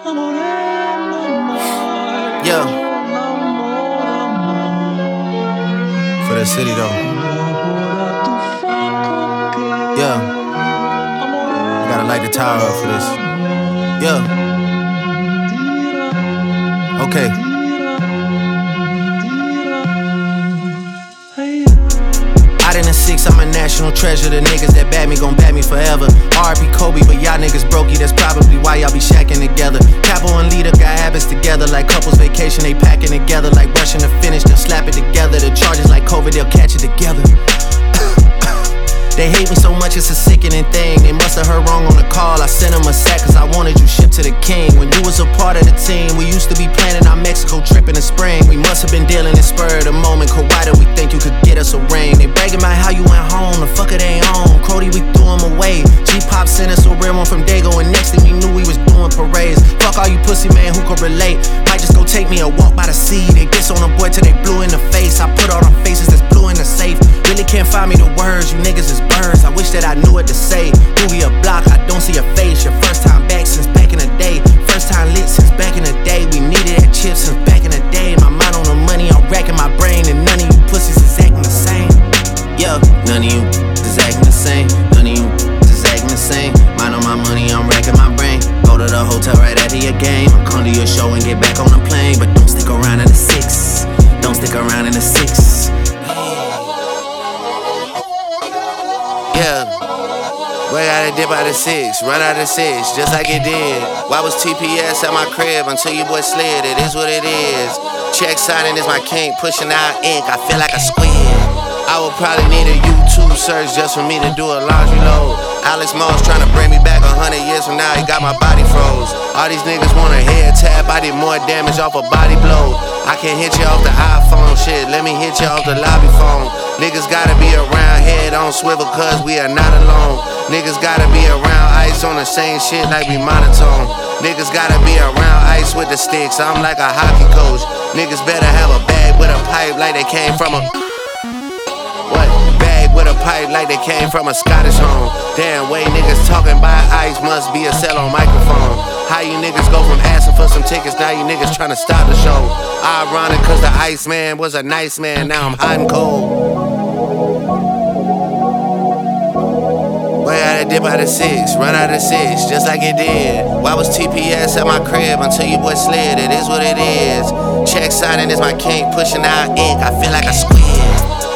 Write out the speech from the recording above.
Yeah. For the city though. Yeah. I gotta light the tower up for this. Yeah. Okay. Out in the six, I'm a national treasure. The niggas that bad me gon' bad me forever. R.I.P. Kobe, but y'all niggas brokey. That's probably why y'all be shacking together. Capo and Leader got habits together. Like couples vacation, they packing together. Like rushing to finish, they'll slap it together. The charges like COVID, they'll catch it together. They hate me so much, it's a sickening thing. They must have heard wrong on the call. I sent them a sack cause I wanted you shipped to the king. When you was a part of the team, we used to be planning our Mexico trip in the spring. We must have been dealing in spur of the moment. Cause why did we think you could get us a ring? They bragging about how you went home, the fuck it ain't on. Crody, we threw him away. G-Pop sent us a real one from Dago, and next thing we knew we was doing parades. Fuck all you pussy man who could relate. Might just go take me a walk by the sea. They diss on the boy till they blue in the face. I put all them faces that's blue in the safe. Really can't find me the words, you niggas is birds. I wish that I knew what to say. Movie a block, I don't see your face. Your first time back since back in the day. First time lit since back in the day. We needed that chip since back in the day. My mind on the money, I'm racking my brain. And none of you pussies is acting the same. Yeah, none of you is acting the same. None of you is acting the same. Mind on my money, I'm racking my brain. Go to the hotel right after your game. I'll come to your show and get back on the plane. But don't stick around in the six. Don't stick around in the six. Yeah, boy gotta dip out of six, run out of six, just like it did. Why was TPS at my crib until you boy slid? It is what it is. Check signing is my kink, pushing out ink, I feel like a squid. I would probably need a YouTube search just for me to do a laundry load. Alex Moss trying to bring me back 100 years from now, he got my body froze. All these niggas want a head tap, I did more damage off a body blow. I can't hit you off the iPhone, shit, let me hit you off the lobby phone. Niggas gotta be around, head on swivel cause we are not alone. Niggas gotta be around ice on the same shit like we monotone. Niggas gotta be around ice with the sticks, I'm like a hockey coach. Niggas better have a bag with a pipe like they came from a... What? Bag with a pipe like they came from a Scottish home. Damn way niggas talking about ice must be a cell on microphone. How you niggas go from asking for some tickets, now you niggas trying to stop the show. Ironic cause the ice man was a nice man, now I'm hot and cold. Boy, I gotta dip out of six, run out of six, just like it did. Why was TPS at my crib until you boy slid? It is what it is. Check signing is my kink, pushing out ink, I feel like a squid.